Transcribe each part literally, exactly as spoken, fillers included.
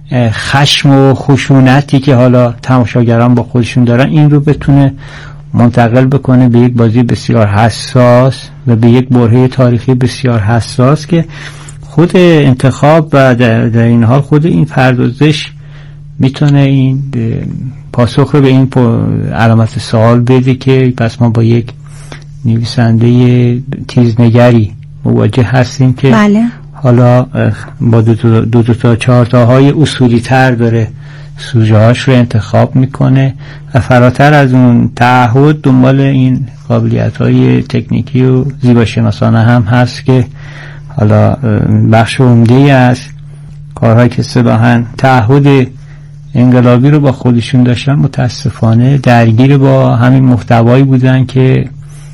خشم و خشونتی که حالا تماشاگران با خودشون دارن این رو بتونه منتقل بکنه به یک بازی بسیار حساس و به یک برهه تاریخی بسیار حساس که خود انتخاب و در, در این حال خود این پردازش میتونه این پاسخ رو به این علامت سوال بده که پس ما با یک نویسنده تیزنگری مواجه هستیم که بله. حالا با دو, دو, دو, دو تا چهار تاهای اصولی تر داره سوژه هاش رو انتخاب میکنه و فراتر از اون تعهد دنبال این قابلیت های تکنیکی و زیباشناسانه هم هست که حالا بخش عمده‌ای از کارهایی که اصطلاحاً تعهد انقلابی رو با خودشون داشتن متاسفانه درگیر با همین محتوایی بودن که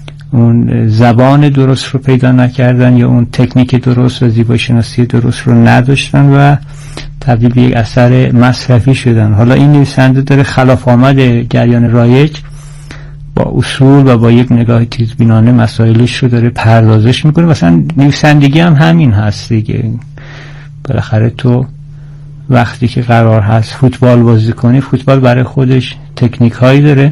اون زبان درست رو پیدا نکردن یا اون تکنیک درست و زیباشناسی درست رو نداشتن و تبدیل به یک اثر مصرفی شدن. حالا این نویسنده داره خلاف آمد جریان رایج با اصول و با یک نگاه تیزبینانه مسائلش رو داره پردازش میکنه. مثلا نویسندگی هم همین هست دیگه. بالاخره تو وقتی که قرار هست فوتبال بازی کنی، فوتبال برای خودش تکنیک هایی داره،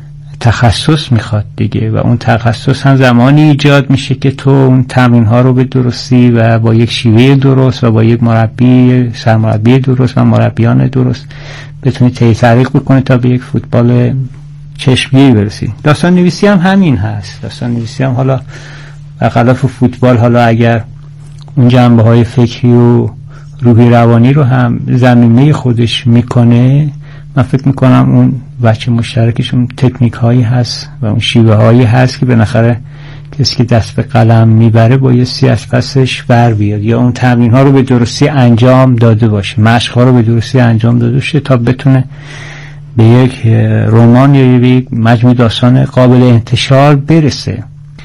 تخصص میخواد دیگه و اون تخصص هم زمانی ایجاد میشه که تو اون تمرین ها رو به درستی و با یک شیوه درست و با یک مربی سرمربی درست و مربیان درست بتونی تحقیق بکنی تا به یک فوتبال چشمگیری برسی. داستان نویسی هم همین هست. داستان نویسی هم حالا برخلاف فوتبال حالا اگر اون جنبه های فکری و روحی روانی رو هم زمینه خودش میکنه، من فکر میکنم اون وجه مشترکش اون تکنیک هایی هست و اون شیوه هایی هست که بالاخره کسی که دست به قلم میبره بایستی از پسش بر بیاد یا اون تمرین ها رو به درستی انجام داده باشه، مشق ها رو به درستی انجام داده باشه تا بتونه به یک رمان یا به یک مجموعه داستان قابل انتشار برسه.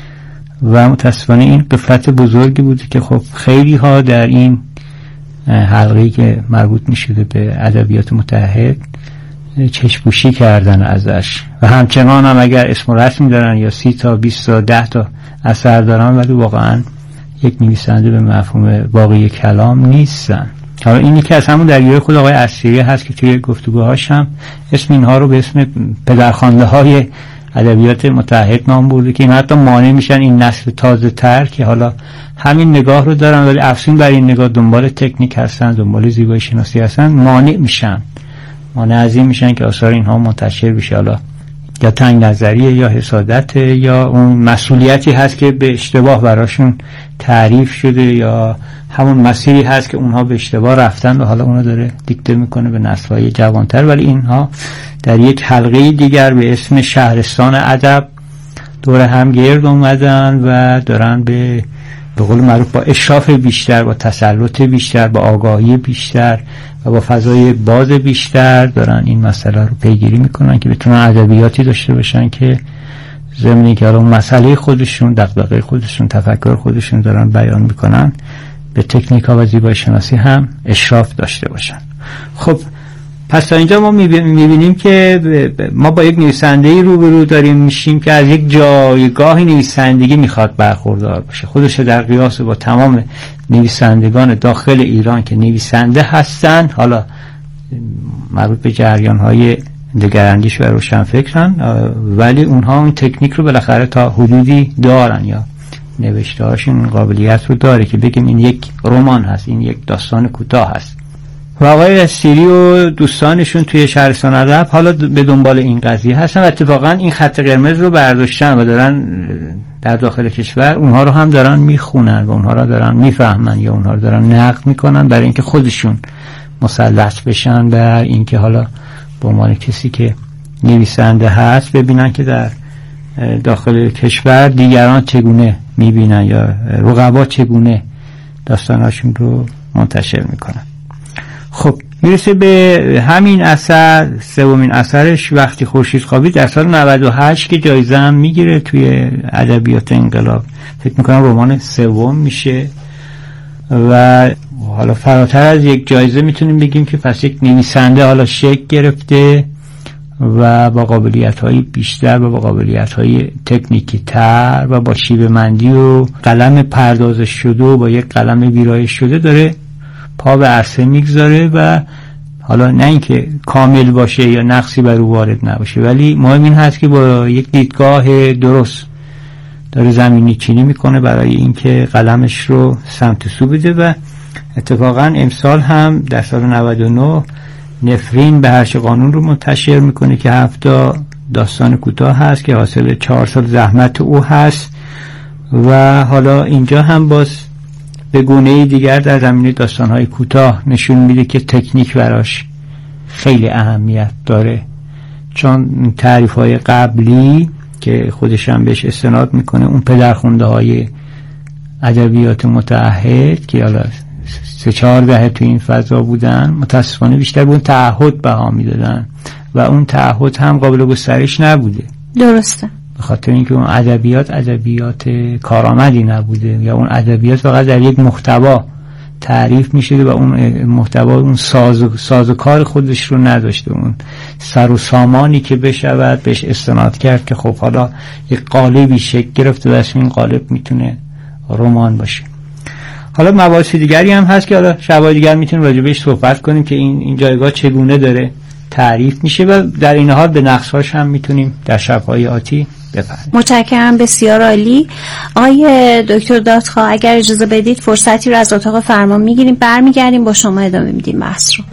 و متاسفانه این غفلت بزرگی بوده که خب خیلی ها در این حلقه‌ای که مربوط می‌شده به ادبیات متحد چشم‌پوشی کردن ازش و همچنان هم اگر اسم و رسمی دارن یا سی تا بیست تا ده تا اثر دارن ولی واقعا یک نویسنده به مفهوم واقعی کلام نیستن. حالا اینی که از همون دریای خود آقای اسیری هست که توی گفتگوهاش هم اسم اینها رو به اسم پدرخوانده های ادبیات متحد نام برده که این حتی مانع میشن این نسل تازه تر که حالا همین نگاه رو دارن ولی افزون بر این نگاه دنبال تکنیک هستن، دنبال زیبایی شناسی هستن، مانع میشن مانع از این میشن که آثار اینها منتشر بشه. حالا یا تنگ نظریه یا حسادت یا اون مسئولیتی هست که به اشتباه براشون تعریف شده یا همون مسیری هست که اونها به اشتباه رفتن و حالا اونها داره دیکته میکنه به نسل‌های جوانتر. ولی اینها در یک حلقه دیگر به اسم شهرستان ادب دور هم گرد اومدن و دارن به به قول معروف با اشراف بیشتر، با تسلط بیشتر، با آگاهی بیشتر و با فضای باز بیشتر دارن این مسئله رو پیگیری میکنن که بتونن ادبیاتی داشته باشن که ضمن که حالا مسئله خودشون، دغدغه خودشون، تفکر خودشون دارن بیان میکنن به تکنیک ها و زیبایی شناسی هم اشراف داشته باشن. خب پس تا اینجا ما میبینیم که ما با یک نویسنده‌ای روبرو داریم میشیم که از یک جایگاه نویسندگی میخواد برخوردار باشه، خودش در قیاس با تمام نویسندگان داخل ایران که نویسنده هستن، حالا مربوط به جریان‌های دگراندیش و روشنفکرن، ولی اونها اون تکنیک رو بالاخره تا حدودی دارن یا نوشته‌هاشون قابلیت رو داره که بگیم این یک رمان هست، این یک داستان کوتاه هست. و آقای اسیری و دوستانشون توی شهرستان ادب حالا به دنبال این قضیه هستن و اتفاقا این خط قرمز رو برداشتن و دارن در داخل کشور اونها رو هم دارن میخونن و اونها رو دارن میفهمن یا اونها رو دارن نقد میکنن برای اینکه خودشون مسلط بشن بر اینکه حالا به عنوان کسی که نویسنده هست ببینن که در داخل کشور دیگران چگونه میبینن یا رقبا چگونه داستاناشون رو منتشر میکنن. خب میرسه به همین اثر، سومین اثرش وقتی خورشید خوابید در سال نود و هشت که جایزه هم میگیره توی ادبیات انقلاب. فکر میکنم رمان سوم میشه و حالا فراتر از یک جایزه میتونیم بگیم که پس یک نویسنده حالا شکل گرفته و با قابلیت‌های بیشتر و با قابلیت‌های تکنیکی تر و با شیوه مندی و قلم پردازش شده و با یک قلم ویرایش شده داره پا به عرصه میگذاره و حالا نه اینکه کامل باشه یا نقصی بر او وارد نباشه، ولی مهم این هست که با یک دیدگاه درست داره زمینی چینی میکنه برای اینکه قلمش رو سمت سو بده. و اتفاقا امسال هم در سال نود و نه نفرین به هرچه قانون رو منتشر میکنه که هفته داستان کوتاه هست که حاصل چهار سال زحمت او هست. و حالا اینجا هم باز به گونه دیگر در زمینه داستان‌های کوتاه نشون میده که تکنیک براش خیلی اهمیت داره، چون تعریف‌های قبلی که خودش هم بهش استناد میکنه، اون پدرخونده های ادبیات متعهد که حالا سه چهار دهه تو این فضا بودن، متاسفانه بیشتر به اون تعهد بها میدادن و اون تعهد هم قابل گسترش نبوده. درسته، به خاطر اینکه اون ادبیات ادبیات کارآمدی نبوده یا اون ادبیات فقط در یک محتوا تعریف میشده و اون محتوا اون ساز و, ساز و کار خودش رو نداشته، اون سر و سامانی که بشود بهش استناد کرد که خب حالا یک قالبی شکل گرفته و اسم این قالب میتونه رمان باشه. حالا مباحث دیگری هم هست که حالا شبای دیگر میتونیم راجع بهش صحبت کنیم که این این جایگاه چگونه داره تعریف میشه و در این حال به نقص‌هاش هم میتونیم در شب‌های آتی بپردازیم. متشکرم، بسیار عالی. آقای دکتر دادخواه اگر اجازه بدید فرصتی رو از اتاق فرمان میگیریم، برمیگردیم با شما ادامه میدیم بحث رو.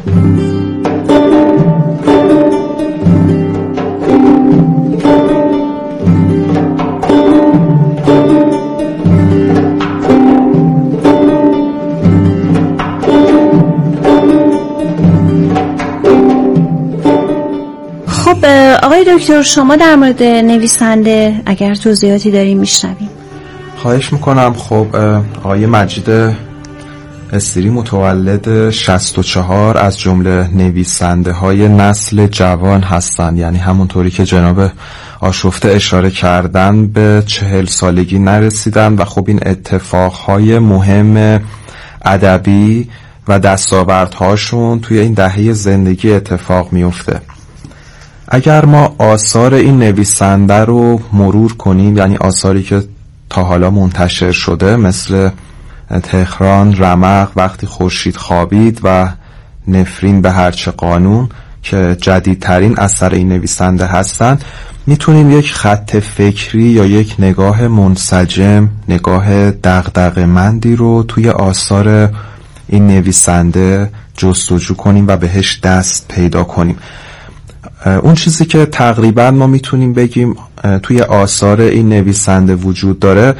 آقای دکتر شما در مورد نویسنده اگر توضیحاتی داریم میشنویم. خواهش میکنم. خب آقای مجید استری متولد شصت و چهار از جمله نویسنده های نسل جوان هستند، یعنی همونطوری که جناب آشفته اشاره کردن به چهل سالگی نرسیدن و خب این اتفاقهای مهم ادبی و دستاوردهاشون توی این دهه زندگی اتفاق میفته. اگر ما آثار این نویسنده رو مرور کنیم، یعنی آثاری که تا حالا منتشر شده مثل تهران، رمق، وقتی خورشید خوابید و نفرین به هرچه قانون که جدیدترین اثر این نویسنده هستند، میتونیم یک خط فکری یا یک نگاه منسجم، نگاه دغدغه‌مندی رو توی آثار این نویسنده جستجو کنیم و بهش دست پیدا کنیم. اون چیزی که تقریبا ما میتونیم بگیم توی آثار این نویسنده وجود داره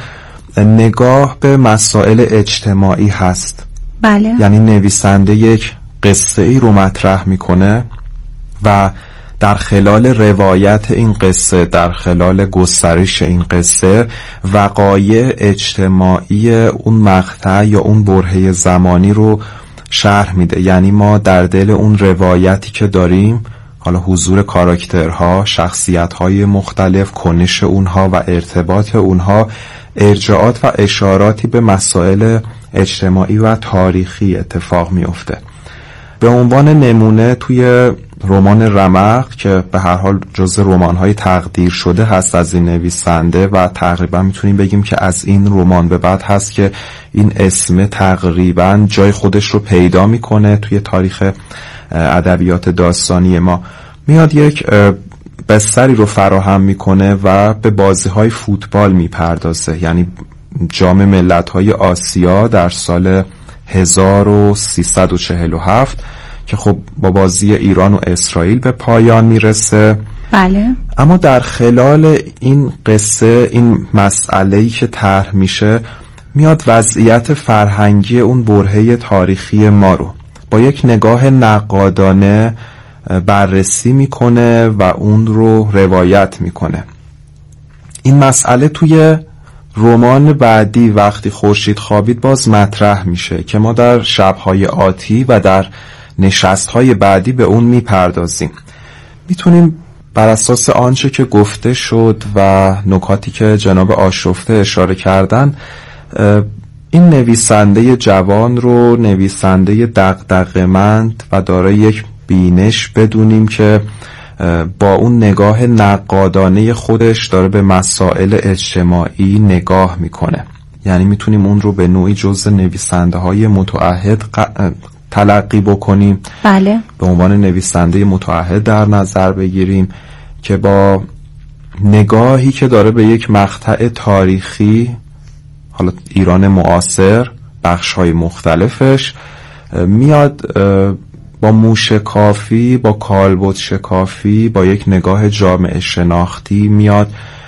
نگاه به مسائل اجتماعی هست. بله. یعنی نویسنده یک قصه ای رو مطرح میکنه و در خلال روایت این قصه، در خلال گسترش این قصه، وقایع اجتماعی اون مقطع یا اون برهه زمانی رو شرح میده. یعنی ما در دل اون روایتی که داریم، حالا حضور کاراکترها، شخصیت‌های مختلف، کنش اونها و ارتباط اونها، ارجاعات و اشاراتی به مسائل اجتماعی و تاریخی اتفاق میفته. به عنوان نمونه توی رمان رمق که به هر حال جزء رمان‌های تقدیر شده هست از این نویسنده و تقریبا میتونیم بگیم که از این رمان به بعد هست که این اسم تقریبا جای خودش رو پیدا میکنه توی تاریخ ادبیات داستانی ما. میاد یک بستری رو فراهم میکنه و به بازی‌های فوتبال میپردازه، یعنی جام ملت‌های آسیا در سال هزار و سیصد و چهل و هفت که خب با بازی ایران و اسرائیل به پایان میرسه. بله. اما در خلال این قصه، این مسئله‌ای که طرح میشه، میاد وضعیت فرهنگی اون برهه تاریخی ما رو با یک نگاه نقادانه بررسی میکنه و اون رو روایت میکنه. این مسئله توی رمان بعدی وقتی خورشید خوابید باز مطرح میشه که ما در شب‌های آتی و در نشست‌های بعدی به اون میپردازیم. میتونیم بر اساس آنچه که گفته شد و نکاتی که جناب آشفته اشاره کردن این نویسنده جوان رو نویسنده دغدغه‌مند و دارای یک بینش بدونیم که با اون نگاه نقادانه خودش داره به مسائل اجتماعی نگاه میکنه. یعنی میتونیم اون رو به نوعی جزء نویسنده های متعهد تلقی بکنیم. بله. به عنوان نویسنده متعهد در نظر بگیریم که با نگاهی که داره به یک مقطع تاریخی، حالا ایران معاصر، بخش‌های مختلفش، میاد با موشکافی، با کالبد شکافی، با یک نگاه جامعه شناختی میاد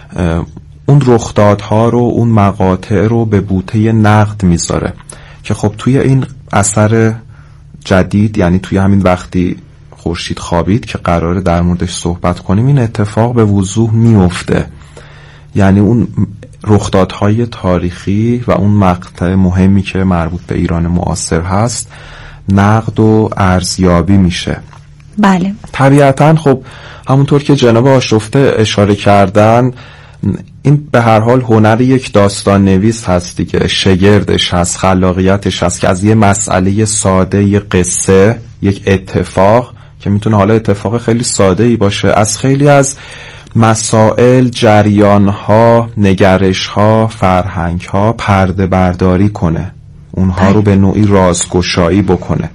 اون رخدادها رو، اون مقاطع رو به بوته نقد میذاره که خب توی این اثر جدید، یعنی توی همین وقتی خورشید خوابید که قراره در موردش صحبت کنیم، این اتفاق به وضوح میفته. یعنی اون رخدادهای تاریخی و اون مقطع مهمی که مربوط به ایران معاصر هست نقد و ارزیابی میشه. بله. طبیعتاً خب همونطور که جناب آشفته اشاره کردن، این به هر حال هنر یک داستان نویس هست دیگه، شگردش هست، خلاقیتش هست که از یه مسئله ساده، یه قصه، یک اتفاق که میتونه حالا اتفاق خیلی ساده ای باشه، از خیلی از مسائل، جریانها، نگرشها، فرهنگها پرده برداری کنه، اونها رو به نوعی رازگشایی بکنه.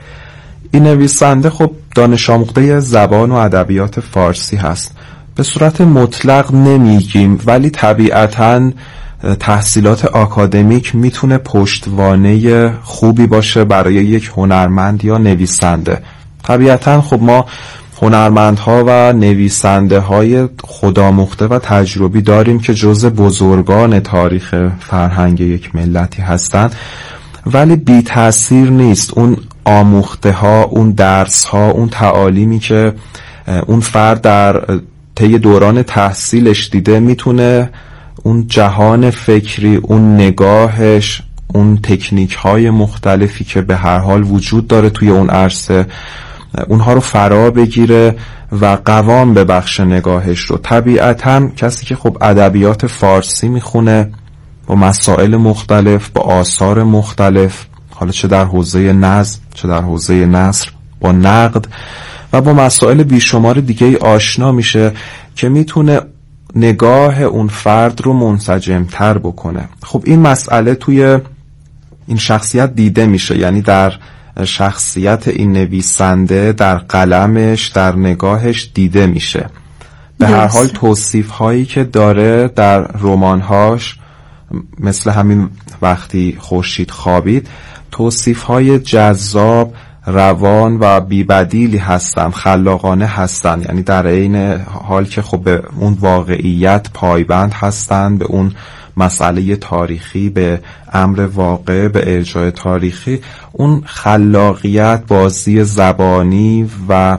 این نویسنده خب دانش آموخته زبان و ادبیات فارسی هست. به صورت مطلق نمیگیم، ولی طبیعتاً تحصیلات آکادمیک میتونه پشتوانه خوبی باشه برای یک هنرمند یا نویسنده. طبیعتاً خب ما هنرمندها و نویسنده های خودآموخته و تجربی داریم که جزء بزرگان تاریخ فرهنگ یک ملتی هستند، ولی بی تأثیر نیست اون آموخته ها، اون درس ها، اون تعالیمی که اون فرد در طی دوران تحصیلش دیده، میتونه اون جهان فکری، اون نگاهش، اون تکنیک های مختلفی که به هر حال وجود داره توی اون عرصه، اونها رو فرا بگیره و قوام ببخشه نگاهش رو. طبیعتاً کسی که خب ادبیات فارسی میخونه، با مسائل مختلف، با آثار مختلف، حالا چه در حوزه نظم چه در حوزه نثر، با نقد و با مسائل بیشمار دیگه آشنا میشه که میتونه نگاه اون فرد رو منسجمتر بکنه. خب این مسئله توی این شخصیت دیده میشه، یعنی در شخصیت این نویسنده، در قلمش، در نگاهش دیده میشه. به هر حال توصیف هایی که داره در رمانهاش، مثل همین وقتی خورشید خوابید، توصیف های جذاب، روان و بی‌بدیلی هستن، خلاقانه هستن، یعنی در عین حال که خب به اون واقعیت پایبند هستن، به اون مسئله تاریخی، به امر واقع، به ارجاع تاریخی، اون خلاقیت، بازی زبانی و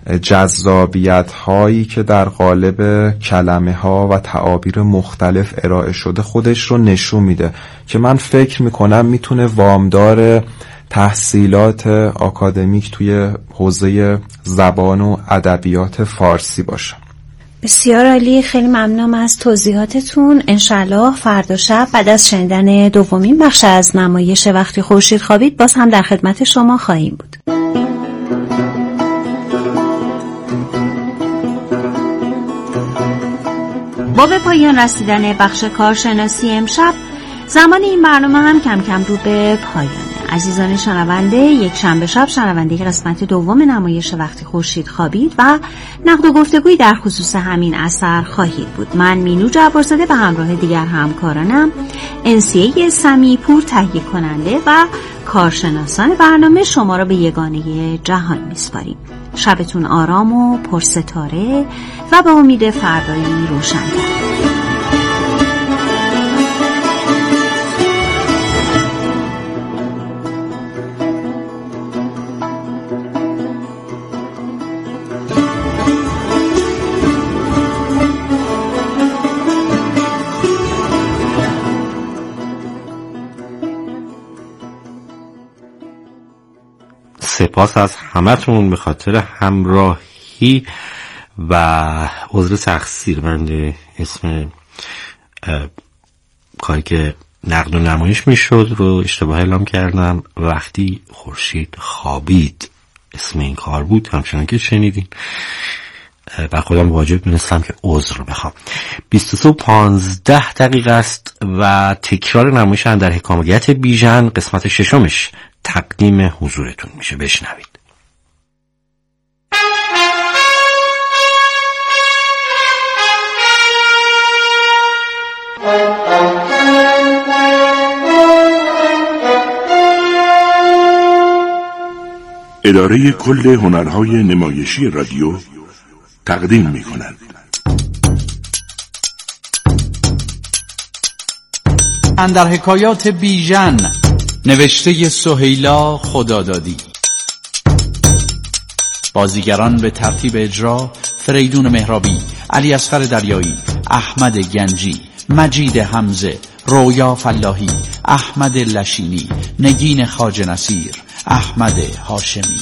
جذابیت هایی که در قالب کلمه ها و تعابیر مختلف ارائه شده خودش رو نشون میده که من فکر میکنم میتونه وامدار تحصیلات آکادمیک توی حوزه زبان و ادبیات فارسی باشه. بسیار عالی، خیلی ممنونم از توضیحاتتون. انشالله فردا شب بعد از شنیدن دومین بخش از نمایش وقتی خورشید خوابید باز هم در خدمت شما خواهیم بود. با به پایان رسیدن بخش کارشناسی امشب، زمان این برنامه هم کم کم رو به پایانه. عزیزان شنونده، یک شنبه شب شنونده قسمت دوم نمایش وقتی خورشید خوابید و نقد و گفتگویی در خصوص همین اثر خواهید بود. من مینو جبارزاده به همراه دیگر همکارانم، انسیه سمیپور تهیه کننده و کارشناسان برنامه شما را به یگانه جهان میسپاریم. شبتون آرام و پرستاره و به امید فردایی روشن‌تر. سپاس از همتون به خاطر همراهی و عذر تقصیر. من اسم کاری که نقد و نمایش میشد رو اشتباه اعلام کردم. وقتی خورشید خوابید اسم این کار بود، همچنان که شنیدین و خودم واجب دونستم که عذر بخوام. بیست و سه و پانزده دقیقه است و تکرار نمایش اندر حکایت بیژن قسمت ششمش تقدیم حضورتون میشه. بشنوید. اداره کل هنرهای نمایشی رادیو تقدیم می کند. اندر حکایات بیژن، نوشته سهیلا خدادادی. بازیگران به ترتیب اجرا: فریدون مهرابی، علی اصغر دریایی، احمد گنجی، مجید حمزه، رویا فلاحی، احمد لشینی، نگین خواجه نصیر، احمد هاشمی.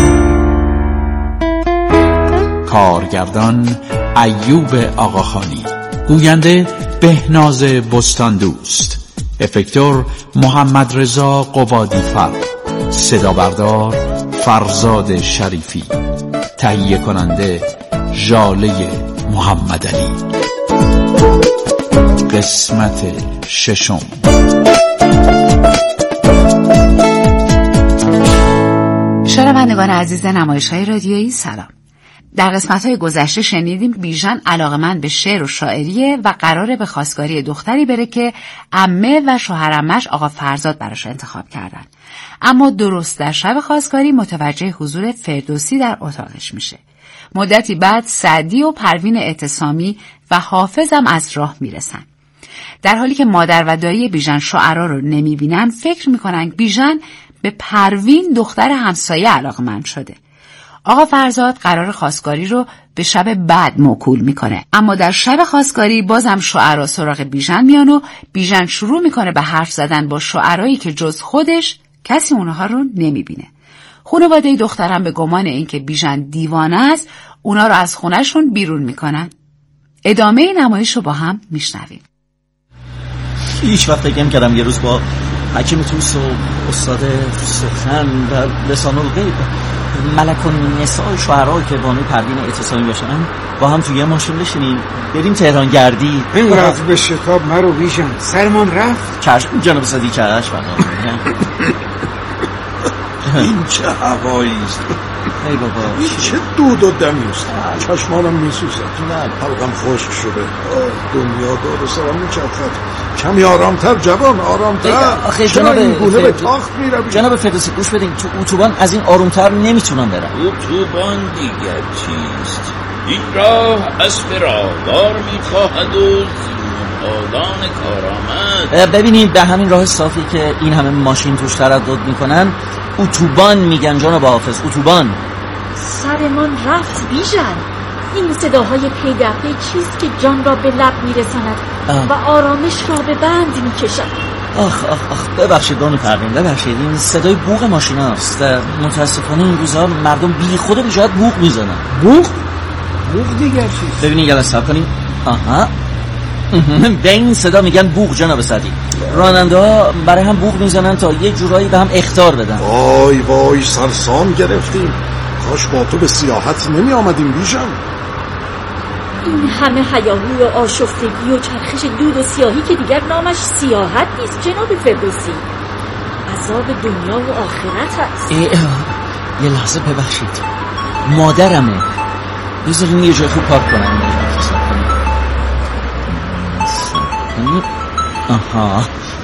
کارگردان ایوب آقاخانی، گوینده بهناز بستان دوست، افکتور محمد رضا قبادی فر، صدا بردار فرزاد شریفی، تهیه کننده ژاله محمد علی. قسمت ششم. شنوندگان عزیز نمایش‌های رادیویی سلام. در قسمت‌های گذشته شنیدیم بیژن علاقه‌مند به شعر و شاعریه و قراره به خواستگاری دختری بره که عمه و شوهرعمه‌اش آقا فرزاد براش انتخاب کردن. اما درست در شب خواستگاری متوجه حضور فردوسی در اتاقش میشه. مدتی بعد سعدی و پروین اعتصامی و حافظ هم از راه میرسن. در حالی که مادر و دایی بیژن شعرا رو نمیبینن، فکر میکنن بیژن به پروین دختر همسایه علاقه‌مند شده. آقا فرزاد قرار خواستگاری رو به شب بعد موکول میکنه، اما در شب خواستگاری بازم شعرا سراغ بیژن میان و بیژن شروع میکنه به حرف زدن با شعرایی که جز خودش کسی اونها رو نمیبینه. خانواده دخترم به گمان اینکه بیژن دیوانه است، اونا رو از خونهشون بیرون میکنن. ادامه نمایش رو با هم میشنویم. هیچ وقت فکر نمی‌کردم یه روز با حکیم توس و استاد سخن و لسان الغیب ملک النساء شعرا که بانوی پروین اعتصامی باشن با هم توی یه ماشین بشینیم بریم تهران گردی. اینقدر به شتاب مرو بیژن، سرمان رفت. چشم جناب صدیق چشم. این چه هواییست، ای بابا این چه دود و دمیست، چشمانم میسوزد، حلقم خشک شده، دنیا دور سرم میچرخد. کمی آرامتر جوان، آرامتر. آخه چرا جناب این گونه به تاخت میروی؟ جناب فردوسی گوش بدین، تو اتوبان از این آرومتر نمیتونم برم. اتوبان دیگر چیست؟ این راه از فراوار میخواهد و آدان کارآمد. ببینید به همین راه صافی که این همه ماشین توش تردد میکنن اتوبان میگن جناب حافظ، اتوبان. سرمان رفت بیژن. این صداهای پی در پی چیست که جان را به لب میرساند و آرامش را به بند میکشد. آخ آخ آخ ببخشید بانو پروین، ببخشید این صدای بوق ماشین هاست. متاسفانه این روزها مردم بی خود بی جهت بوق میزنن. بوق؟ بوق دیگر چیست؟ ببینید یه لحظه کنیم. آها به این صدا میگن بوق جناب صدیق. راننده ها برای هم بوق میزنن تا یه جورایی به هم اخطار بدن. وای وای سرسام گرفتیم، کاش با تو به سیاحت نمی آمدیم بیژن. این همه هیاهو و آشفتگی و چرخش دود و سیاهی که دیگر نامش سیاحت نیست جناب فردوسی، عذاب دنیا و آخرت است. یه لحظه ببخشید، مادرمه، بذارین یه جای خوب پاک کنم. آها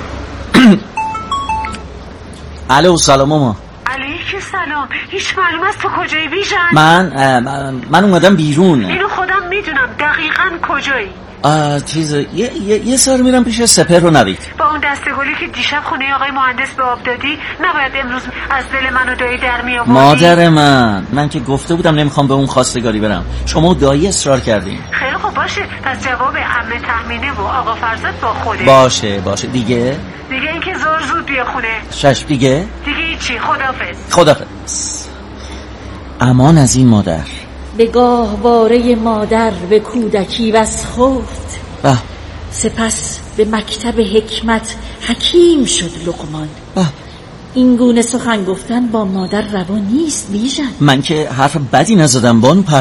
الو سلام ماما. علیکم سلام. هیچ معلوم است تو کجایی بیژن؟ من من اومدم بیرون. اینو خودم میدونم دقیقاً کجایی. آه چیز یه یه, یه سر میرم پیش سپر رو نوید. با اون دستگلی که دیشب خونه آقای مهندس به آب دادی نباید امروز از دل من و دایی در می آوردی؟ مادر من من که گفته بودم نمیخوام به اون خواستگاری برم، شما و دایی اصرار کردین. خیلی خوب باشه، پس جواب عمه تهمینه و آقا فرزاد با خوده. باشه باشه دیگه دیگه اینکه زور زود بیا خونه. شش دیگه دیگه چی؟ خدافظ. خدافظ. امان از این مادر. به گاهواره مادر به کودکی بس خفت، به. سپس به مکتب حکمت حکیم شد لقمان. به. این گونه سخن گفتن با مادر روا نیست بیژن. من که حرف بدی نزدم بانو پروین.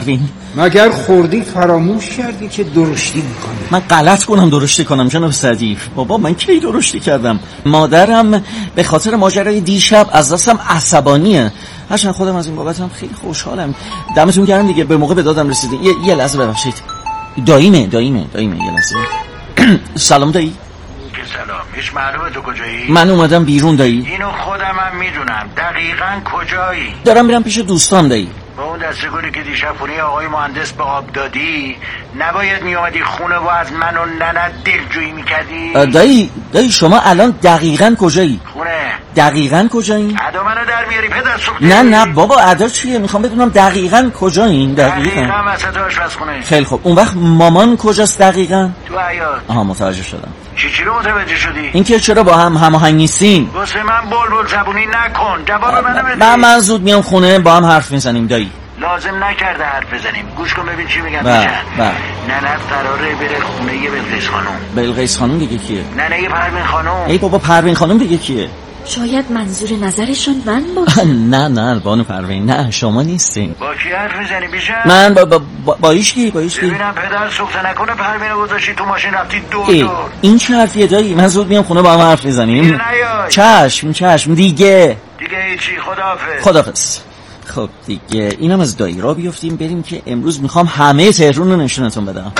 مگر خوردی فراموش کردی که درشتی میکنه؟ من غلط کنم درشتی کنم جناب سعدی؟ بابا من کی درشتی کردم؟ مادرم به خاطر ماجرای دیشب از دستم عصبانیه. هرچند خودم از این بابتم خیلی خوشحالم. دمتون گرم دیگه، به موقع به دادم رسیدین. یه, یه لحظه ببخشید. داییمه داییمه داییمه یه لحظه. سلام دایی. که سلام. هیچ معلومه تو کجایی؟ من اومدم بیرون دایی. اینو خودم هم میدونم. دقیقاً کجایی؟ دارم میرم پیش دوستان دایی. با اون دسته گلی که دیشب خونه آقای مهندس به آب دادی نباید میامدی خونه و از من و ننت دلجویی میکردی؟ دایی دایی شما الان دقیقاً کجایی؟ خونه. دقیقاً کجایی؟ ادا منو در میاری پدر سوختی؟ نه نه بابا ادا چیه؟ میخوام بدونم دقیقاً کجایین؟ دقیقاً دقیقاً وسط آشپزخونه. خیلی خوب. اون وقت مامان کجاست دقیقاً؟ تو حیاط. آها متوجه شدم. چی چی رو متوجه شدی؟ این که چرا با هم هماهنگ نیستین؟ واسه من بلبل زبونی نکن. جواب منو بده. من من زود میام خونه با هم حرف میزنیم دایی. لازم نکرده حرف بزنیم. گوش کن ببین چی میگم. بله بله. ننت قراره بره خونه یه بلقیس خانم. بلقیس خانم دیگه کیه؟ ننه پروین خانم. ای بابا پروین خانم دیگه کیه؟ شاید منظور نظرشون من باشه. نه نه بانو پروین، نه شما نیستین. با کی حرف میزنی بیشتر؟ من با با با, با ایشکی با ایشکی. ببینم پدر سوخته نکنه پروینو گذاشتی تو ماشین رفتی دو دور. این چه حرفیه دایی؟ من زود میام خونه با هم حرف میزنیم. چشم چشم دیگه. دیگه هیچی. خداحافظ. خداحافظ. خب دیگه اینم از دایی را بیفتیم بریم که امروز میخوام همه تهرون رو نشونتون بدم.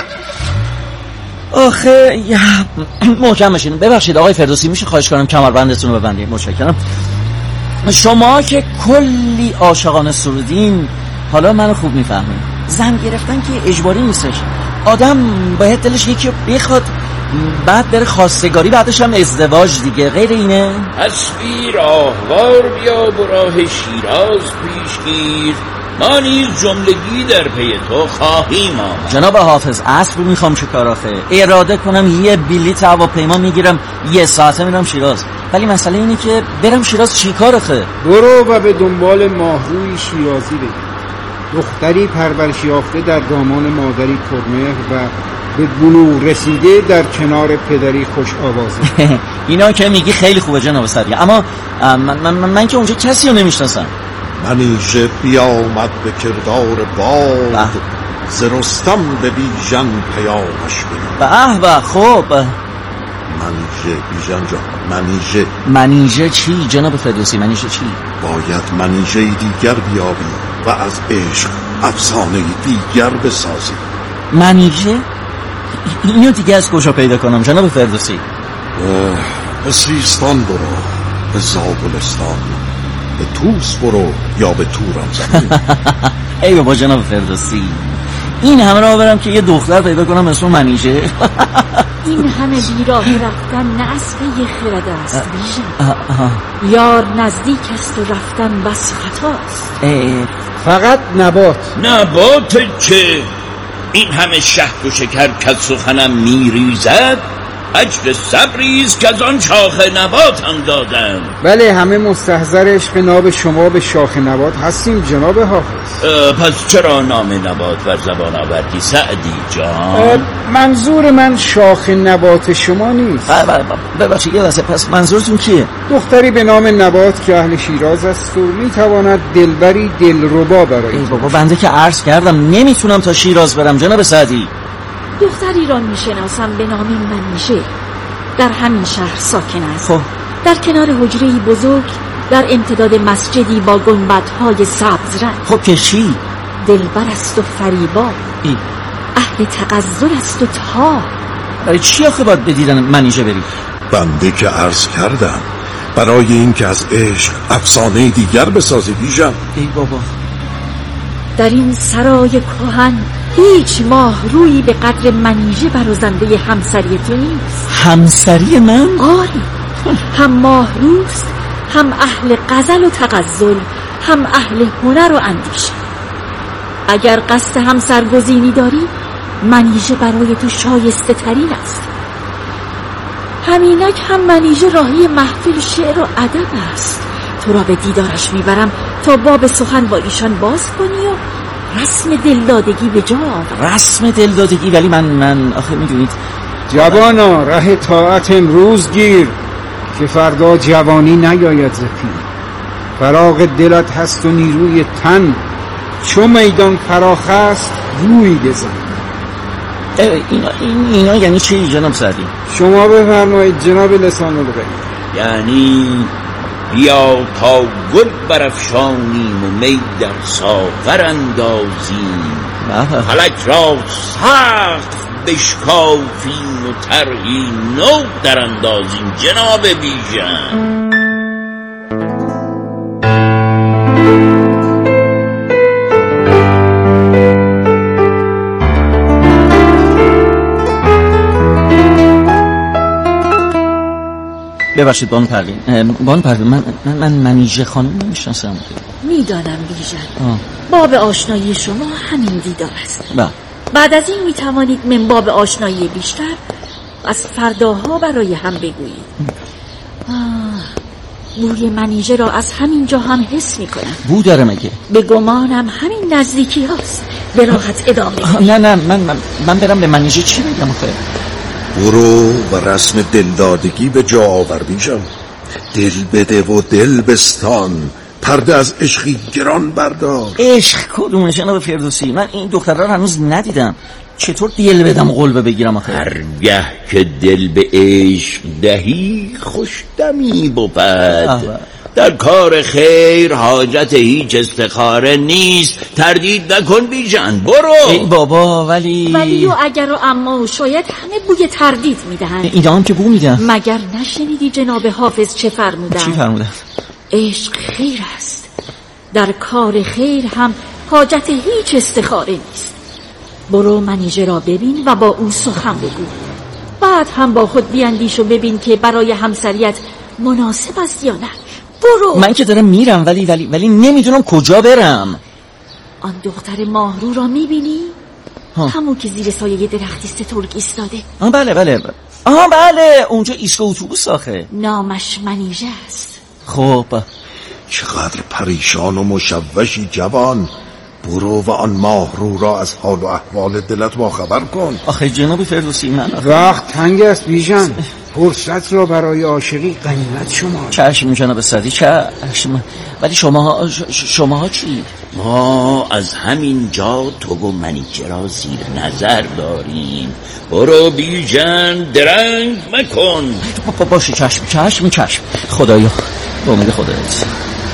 آخه محکم بشین. ببخشید آقای فردوسی میشه خواهش کنم کمربندتون رو ببندید؟ متشکرم. شما که کلی عاشقانه سرودین حالا منو خوب میفهمین. زن گرفتن که اجباری نیستش. آدم باید دلش یکی بخواد بعد بره خواستگاری بعدش هم ازدواج دیگه، غیر اینه؟ تصویر آهوار بیا و راه شیراز پیشگیر، ما نیز جملگی در پی تو خواهیم آمد. جناب حافظ عصر میخوام چیکار آخه؟ اراده کنم یه بلیط هواپیما میگیرم یه ساعته میرم شیراز، ولی مسئله اینه که برم شیراز چیکار آخه؟ برو و به دنبال ماهروی شیرازی بگیر. دختری پرورش یافته در دامان مادری پرمهر و به بلوغ رسیده در کنار پدری خوش آوازه. اینا که میگی خیلی خوبه جناب سریع، اما من, من, من, من که اونجا کسی رو نمیشناسم. منیژه بیامد به کردار باد، ز رستم به بیژن پیامش بنمود. به به خب منیژه بیژن جان. منیژه منیژه چی جناب فردوسی؟ منیژه چی؟ باید منیژه دیگر بیابی و از عشق افسانه دیگر بسازی. منیژه؟ اینو دیگه از کجا پیدا کنم جناب فردوسی؟ به سیستان برو، به زابلستان، به توس برو یا به توران زمین. ای بابا جناب فردوسی، این همه را برم که یه دختر پیدا کنم اسم منیژه؟ این همه بیراه رفتن نه از پی خرد است بیژن، یار نزدیک است و رفتن بس خطاست. فقط نبات. نبات چه؟ این همه شهد و شکر که سخنم میریزد، اجر صبریست که از آن شاخ نبات هم دادم. بله همه مستحضر عشق ناب شما به شاخ نبات هستیم جناب حافظ. پس چرا نام نبات بر زبان آوردی سعدی جان؟ منظور من شاخ نبات شما نیست. ببخشید یه لحظه، پس منظورتون کیه؟ دختری به نام نبات که اهل شیراز است و میتواند دلبری دلربا برای. ای بابا بنده که عرض کردم نمیتونم تا شیراز برم جناب سعدی. دختری را میشناسم به نام منیژه، در همین شهر ساکن است. خب در کنار حجره‌ای بزرگ در امتداد مسجدی با گنبدهای سبز رنگ. خب که چی؟ دلبر است و فریبا، ای. اهل تغزل است و تا. برای چی آخه باید به دیدن منیژه بری؟ بنده که عرض کردم برای این که از عشق افسانه دیگر بسازی بیژن. ای بابا در این سرای کهن هیچ ماه روی به قدر منیژه برازنده همسری تو نیست. همسری من؟ آری، هم ماه روست، هم اهل غزل و تغزل، هم اهل هنر و اندیشه. اگر قصد همسرگزینی داری منیژه برای تو شایسته ترین است. همینک هم منیژه راهی محفل شعر و ادب است. تو را به دیدارش میبرم تا باب سخن با ایشان باز کنی و رسم دلدادگی به جا آور. رسم دلدادگی؟ ولی من من آخه میدونید جوانا ره طاعت امروز گیر که فردا جوانی نیاید ز پیر. فراغ دلت هست و نیروی تن، چون میدان فراخ است روی بزن. اینا, این اینا یعنی چی جناب سعدی؟ شما بفرمایید جناب لسان الغیب. یعنی بیا تا گل برافشانیم و می در ساغر اندازیم، فلک را سخت بشکافیم و طرحی نو در اندازیم. جناب بیژن ببخشید بانو پروین. بانو پروین من من, من منیژه خانم نمیشناسم. میدانم بیژن، باب آشنایی شما همین دیدار است. با. بعد از این میتوانید من باب آشنایی بیشتر از فرداها برای هم بگویید. بوی منیژه را از همین جا هم حس میکنم. بو داره مگه؟ به گمانم همین نزدیکی هاست. به راحت ادامه. نه نه من, من من برم به منیژه چی بگم آخه؟ برو و رسم دلدادگی به جا آور بیژن. دل بده و دل بستان، پرده از عشقی گران بردار. عشق کدومه جناب فردوسی؟ من این دختر را هنوز ندیدم. چطور دل بدم و قلبه بگیرم آخه؟ هرگه که دل به عشق دهی خوش دمی بود. در کار خیر حاجت هیچ استخاره نیست. تردید نکن بیژن، برو. ای بابا ولی ولی و اگر و اما و شاید همه بوی تردید میدهند. اینا هم که بو میدن. مگر نشنیدی جناب حافظ چه فرمودن؟ چی فرمودن؟ عشق خیر است، در کار خیر هم حاجت هیچ استخاره نیست. برو منیژه را ببین و با او سخن بگو. بعد هم با خود بیاندیش و ببین که برای همسریت مناسب است یا نه. برو. من که دارم میرم ولی ولی ولی نمیدونم کجا برم. آن دختر ماهرو را میبینی؟ همون که زیر سایه درختی سترگ ایستاده. آه بله بله آه بله اونجا ایستگاه اتوبوس آخه. نامش منیژه است. خب چقدر پریشان و مشوشی جوان. برو و آن ماهرو را از حال و احوال دلت با خبر کن. آخه جناب فردوسی من وقت تنگ است بیژن. فرصت را برای عاشقی غنیمت شما. چشم جناب سعدی چشم. ولی شما شما چی؟ ما از همین جا تو و منیژه را زیر نظر داریم. برو بیژن درنگ مکن. باشه چشم چشم چشم. خدایا با امید خدایت.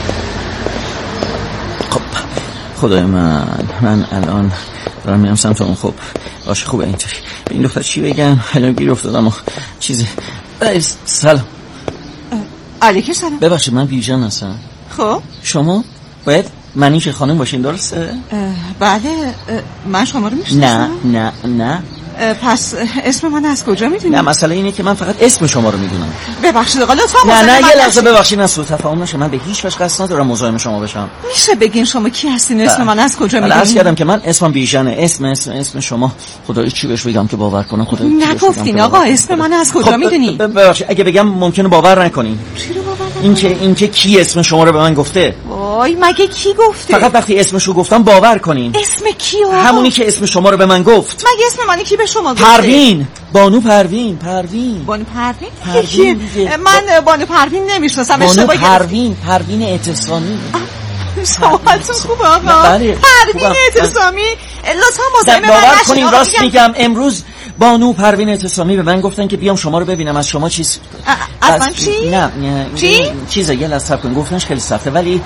خب خدای من من الان دارم میرم سمت اون. خب باشه خوبه اینطوری. به این دختر چی بگم؟ الان گیر افتادم و چیزی. سلام. علیکم سلام. ببخشید من بیژن هستم. خب شما باید منیژه خانم باشین درسته؟ بله من شما رو میشناسم. نه نه نه. پس اسم من از کجا میدونی؟ نه مسئله اینه که من فقط اسم شما رو میدونم. ببخشید آقا لطفا. نه نه یه لحظه ببخشید من سوء تفاهم نشه. من به هیچ وجه قصد ندارم مزاحم شما بشم. میشه بگین شما کی هستین؟ اسم من از کجا میدونی؟ عرض کردم که من اسمم بیژنه. اسم اسم اسم شما خدای چی بهش بگم که باور کنه؟ خدای نگفتین آقا اسم من از کجا خب میدونی؟ ببخشید اگه بگم ممکنه باور نکنین. چی رو باور نکنین؟ اینکه اینکه کی اسم شما رو به من گفته. وای مگه کی گفته؟ فقط وقتی اسمشو گفتم باور کنین. اسم کی آقا؟ همونی که اسم شما رو به من گفت. مگه اسم من کی به شما گفته؟ پروین. بانو پروین. پروین بانو پروین؟ پروین من بانو پروین نمیشناسم. بانو پروین پروین اعتصامی. سوالتون خوبه آقا. بله پروین اعتصامی. لطفا مزاحم من باور کنین راست میگم. امروز بانو پروین اعتصامی به من گفتن که بیام شما رو ببینم. از شما چیز از من چی؟ نه چی؟ چیزه یه لحظه صبر کن. گفتنش خیلی سخته ولی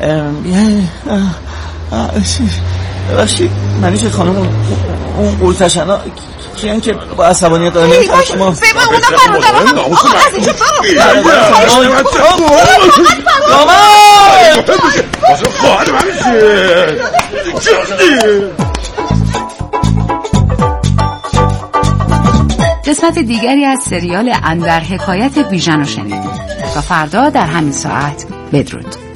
ببخشید منیژه خانم اون قولتشنا کیان که با عصبانیت داره نمیتونه شما ببین اونا فرمودن آقا از اینجا قسمت دیگری از سریال اندر حکایت بیژن رو شنیدید و فردا در همین ساعت بدرود.